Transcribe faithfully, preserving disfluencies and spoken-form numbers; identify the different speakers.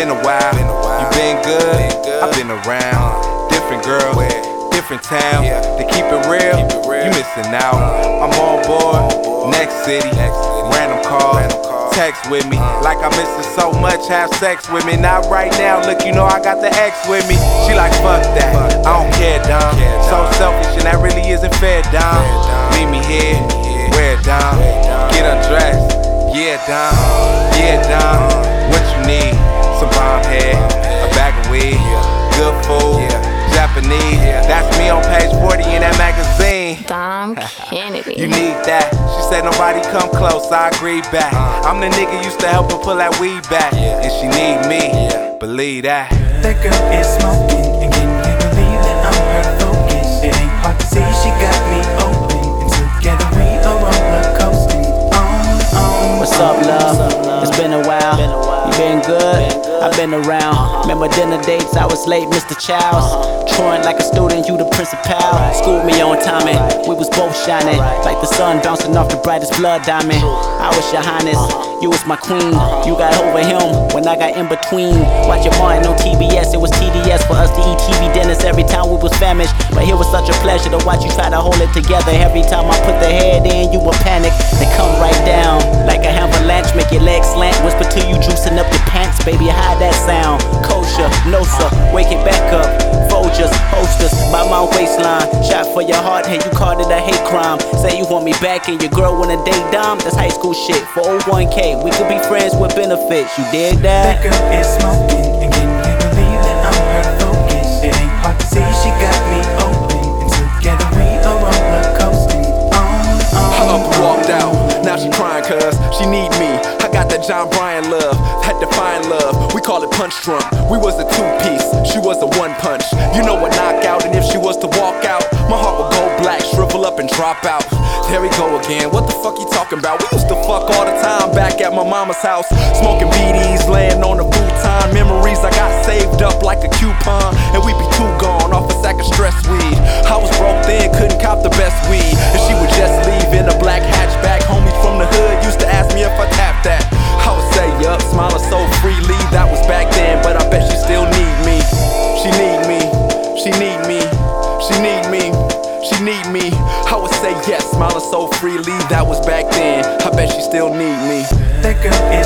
Speaker 1: Been a while, you been good? I've been around. Different girl, different town. To keep it real, you missing out. I'm on board, next city, random call. Text with me, like I'm missing so much, have sex with me. Not right now, look, you know I got the ex with me. She like, fuck that, I don't care, Dom. So selfish and that really isn't fair, Dom. Meet me here, wear it down, get undressed, yeah, Dom, yeah, Dom. What you need? Some bomb head, a bag of weed, good food, Japanese. That's me on page forty in that magazine.
Speaker 2: Dom Kennedy.
Speaker 1: You need that. She said nobody come close, I agree back. I'm the nigga used to help her pull that weed back. And she need me, believe that.
Speaker 3: That girl is smoking, and can you believe that I'm her focus? It ain't hard to see she got me open, and together we are roller coasting on, on.
Speaker 4: What's up, love? It's been a while. You been good? I've been around. Remember dinner dates? I was late, Mister Childs. Truant like a student, you the principal. Schooled me on timing. We was both shining like the sun bouncing off the brightest blood diamond. I was your highness, you was my queen. You got over him when I got in between. Watching Martin on T B S, it was T D S for us to eat T V dinners every time we was famished. But it was such a pleasure to watch you try to hold it together. Every time I put the head in, you would panic. They come right down like a avalanche, make your legs slant. Whisper to you, juicing up your pants, baby. Hide that sound. Kosher, no sir, wake it back up. Folgers, hostess, by my waistline. Shot for your heart, and you called it a hate crime. Say you want me back, and your girl wanna date Dom. That's high school shit. For oh one K, we could be friends with benefits. You dig that?
Speaker 3: That girl is smoking, and can you believe that I'm her focus? It ain't hard to see she got me open, and together we are roller coasting on, on.
Speaker 1: I up and walked out, now she crying cause she need me. I got that John Bryan love, that define love. We call it punch drunk. We was a two-piece, she was a one-punch. You know a knockout, and if she was to walk out, my heart would go black, shrivel up and drop out. There we go again, what the fuck you talking about? We used to fuck all the time back at my mama's house, smoking B Ds, laying on the futon. Memories I got saved up like a coupon, and we be too gone off a sack of stress weed. I was broke then, couldn't cop the best weed, and she would just leave in a black hatchback. Homies from the hood used to ask me if I tapped that. I would say yup, smiling so freely. That was back then, but I bet she still need me. She need me, she need me, she need me, she need me. I would say yes, smiling so freely. That was back then, I bet she still need me.
Speaker 3: That girl is